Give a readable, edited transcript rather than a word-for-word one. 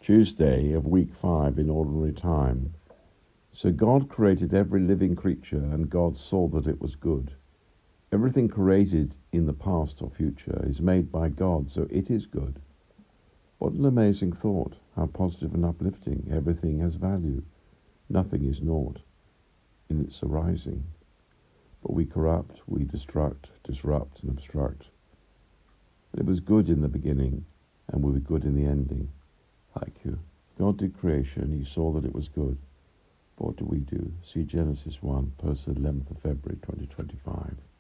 Tuesday of week 5 in ordinary time. So God created every living creature, and God saw that it was good. Everything created in the past or future is made by God, so it is good. What an amazing thought, how positive and uplifting. Everything has value. Nothing is naught in its arising. But we corrupt, we destruct, disrupt and obstruct. But it was good in the beginning, and will be good in the ending. Haiku. God did creation, he saw that it was good. But what do we do? See Genesis 1, post 11th of February 2025.